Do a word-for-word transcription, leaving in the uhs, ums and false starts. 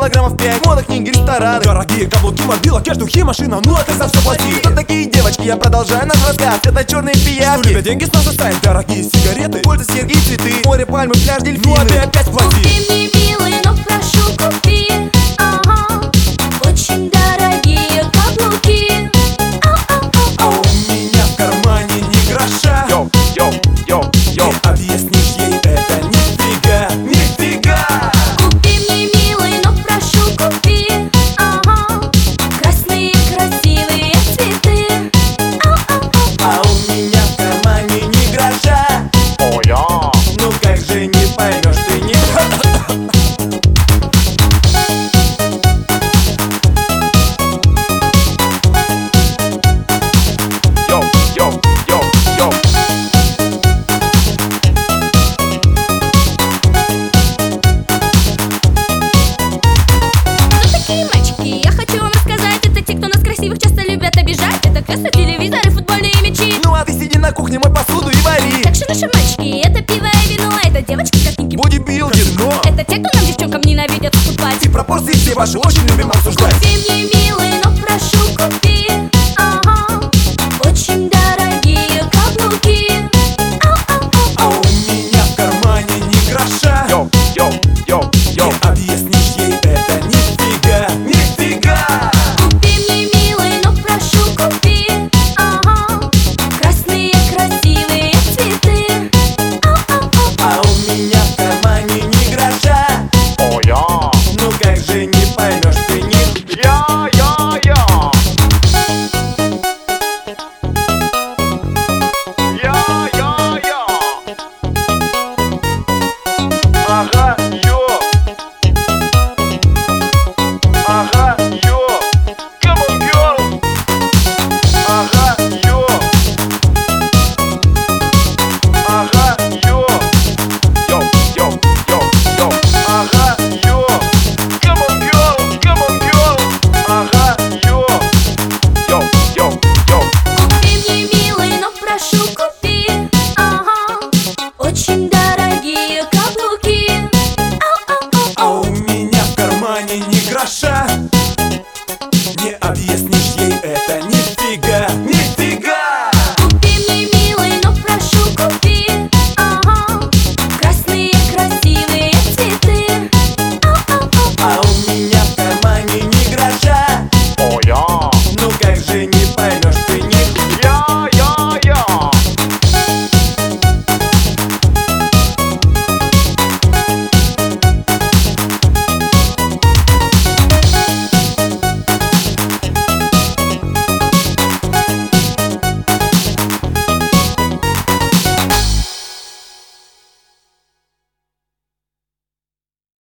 килограммов пять, мода, книги, рестораны, дорогие каблуки, мобила, кэш, духи, машина, ну а ты за все плати. Кто такие девочки? Я продолжаю наш рассказ. Это черные Что пиявки, любят деньги с нас оставить, дорогие сигареты, польза, серьги, цветы, море, пальмы, пляж, дельфины. ну а ты опять плати. Купи мне, милый, но прошу, купи, ага, очень дорогие каблуки. А у меня в кармане ни гроша. Йоу, йоу, йоу, йоу. Ты объяснишь ей это нифига, нифига. Купи мне, милый, но прошу, купи, ага, красные красивые цветы. А у меня в кармане ни гроша. О, я. Ну как же не поймешь ты не... Йоу, йоу, йоу, йоу. Кто такие мальчики? Я хочу вам рассказать. Это те, кто нас красивых часто любят обижать. Это кресла, телевизоры, футбольные мячи. Ну а ты сиди на кухне, мой посуду и вари. Так что наши мальчики, это пиво и вино. Это девочки, картинки. Бодибилдинг, но Это те, кто нам, девчонкам, ненавидят уступать. и пропорции все ваши очень любим обсуждать. Купи мне, милый, но прошу, купи.